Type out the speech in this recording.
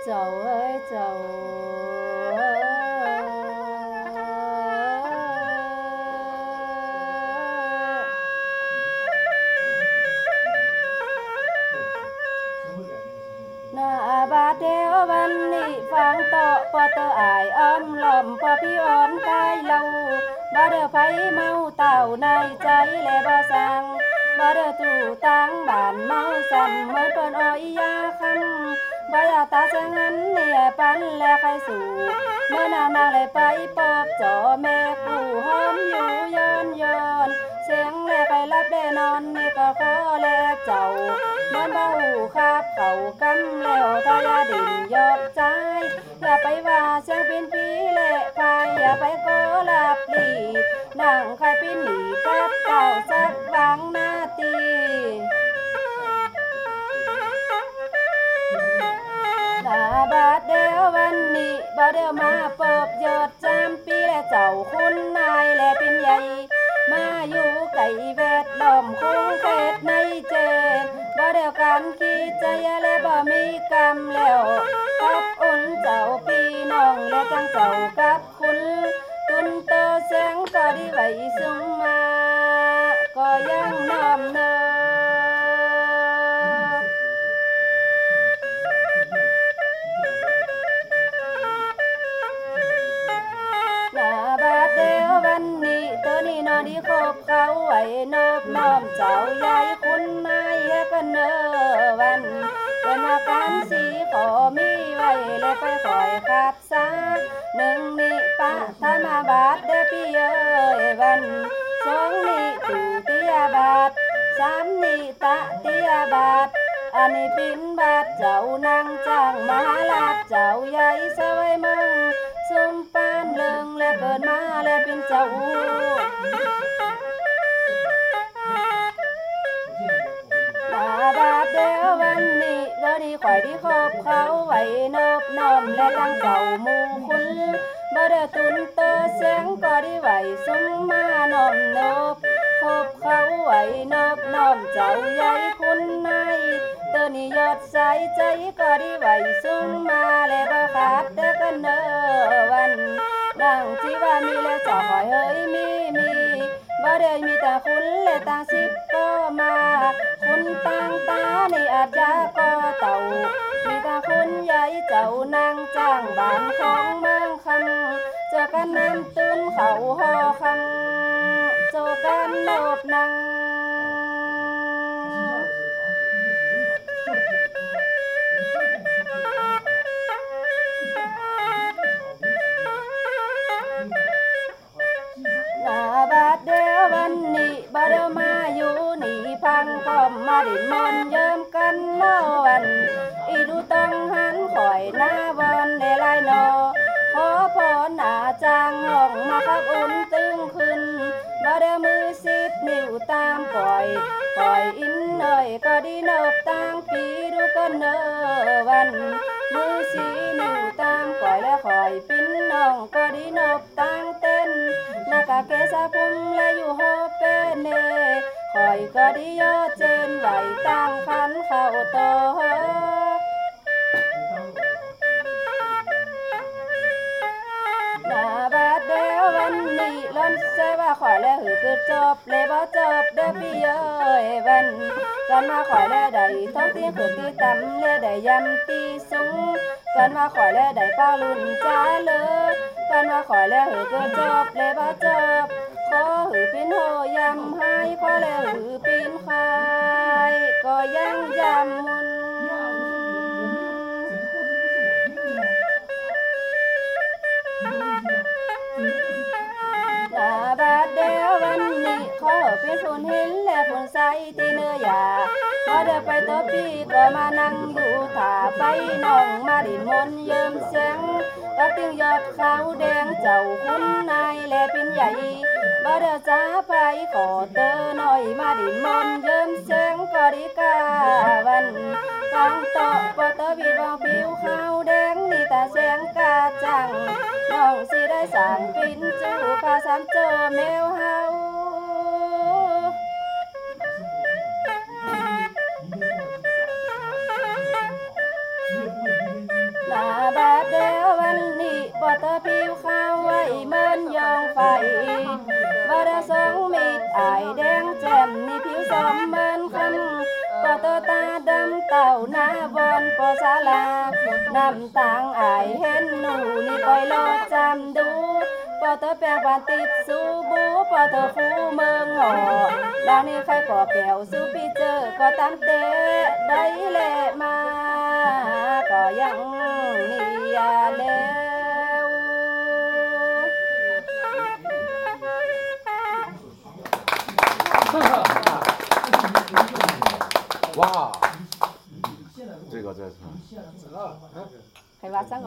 เจ้าเอ้ยเจ้านาบาดเดียววันนี้ฟังต่อปอเตออายอ้อมหล่อมพอพี่อ่อนกายเราบ่เด้อไผเมาเต่าในใจและบ่สั่งบ่เด้อตู่ตังบ้านเมาซ้ำเหมือนเปิ้นอ้อยยาคำบ่อยากตาจะงั้นเนี่ยปันและใครสู่เมื่อนานางเลยไปปอบจ่อแม่กูหอมอยู่ย้อนเสียงแลใครรับได้นอนนี่ก็ขอแลเจ้าเหมือนบ่หูคาบเขากำแล้วทายาดินยอดใจอย่าไปว่าเสียงเป็นผีเละพายอย่าไปโกลับลีนั่งใครเป็นหนีกับเต่าสักบางนาทีบาดเดียววันนี้บ่เดียวมาปอบยอดจำปีและเจ้าคุณนายและเป็นใหญ่มาอยู่ไก่แวดล้อมคงเขตในเจนบ่เดียวกันขี้ใจและบ่มีกรรมแล้วกับอุ่นเจ้าปีน้องและจังเจ้ากับคุณตุนโตเสียงก็ดีไว้สุมมาก็ยังน้อมเนอบาดเดียววันนี้ตัวนี้นอนที่คบเขาไว้นอบน้อมเจ้าใหญ่คุณนายกันเนอวันเป็นอาการสีขอมีไว้และไปคอยขับซาหนึ่งนี่ปะถ้ามาบาดเดพี่เอ้ยวันสองนี่ตู่เตียบาดสามนี่ตะเตียบาดอันนี้ปินบาดเจ้านางจ้างมหาลาดเจ้าใหญ่สวยมังซุมปานเลิงและเกิดมาและเป็นเจ้าบาดเดียววันนี้เราดีข่อยที่คบเขาไว้นอบน้อมและตั้งเจ้าหมู่คุณบ่ได้ตุนเตอเสียงก็ดีไว้สุมมาน้อมนบคบเขาไว้นอบน้อมเจ้าใหญ่คุณนายเตอนี่ยอดใสใจก็ดีไว้สุมมาและบ่ขาดแต่กันเนอวันดังที่ว่ามีและเจ้าหอยเฮ้ยมีบ่ได้มีแต่คุณและต่างสิบก็มาคุณต่างตาในอาจยาก็เต่ามีแต่คุณใหญ่เจ้านางจ้างบ้านของเมืองคำเจอกันน้ำตื้นเขาหอคำเจอกันโนบนังบาดเดียววันนี้บ่เดียวมาอยู่นี่พังพร้อมมาดินมนเยิ้มกันโนวันอีดูต้องหันข่อยหน้าบอนได้ลายนอขอพรหน้าจางห้องมาคับอุ่นตึงขึ้นบ่เดียวมือ10 นิ้วตามปล่อยอินหน่อยก็ดีเนิบต่างปีดูกันเนอวันมือ4 นิ้วตามปล่อยและคอยปิ้นน้องก็ดีเนิบต่างเต้นนากาเกสะพุ่มและอยู่โฮเปเนคอยก็ดียอเจนไหวตั้งคันเข้าโตบาดเดียววันนี้ล้นเสว่าข่อยและหือคือจบเลยบ่จบเด้อพี่เอ้ยวันกันมาข่อยและได้ท้องตีคือตีต่ำและได้ยำตีสูงกันมาข่อยและได้เป้าลุ่นจ้าเลยกันมาข่อยและหือคือจบเลยบ่จบขอหือปิ้นโหยำให้ขอและหือปิ้นคายก็ยังยำมุนบาดเดียววันนี้ขอเป็นผู้เห็นและผู้ใสที่เนื้อยาพอเดินไปตัวพี่ก็มานั่งอยู่ถ่าไปน้องมาดินมนเยิ้มเสียงก็ตึงยอดขาวแดงเจ้าคุณนายและเป็นใหญ่บ่เดินจ้าไปขอเตอหน่อยมาดินมนเยิ้มเสียงก็ดีกาวันฟังต่อปอเตอวีวองผิวขาวแดงนี่ตาเสียงกาจังน้องสิได้สั่งปินจูพาสามเจอแมวเฮาผิวขาวไว้เหมือนยองไฟบ่ได้สองมีดอายแดงแจ่มนี่ผิวซ้อมเหมือนคำบ่เตอตาดำเต่าหน้าบอนปอศาลาน้ำตางอายเห็นหนูนี่ปล่อยโลดจำดูปอเตอแปลงบานติดสูบูปอเตอฟูเมืองหอแล้วนี่ใครก่อแก้วสูพี่เจอก็ตามเตะได้แลมาก็ยังนี่ยาแล้ว哇，这个ใครว่าสั่ง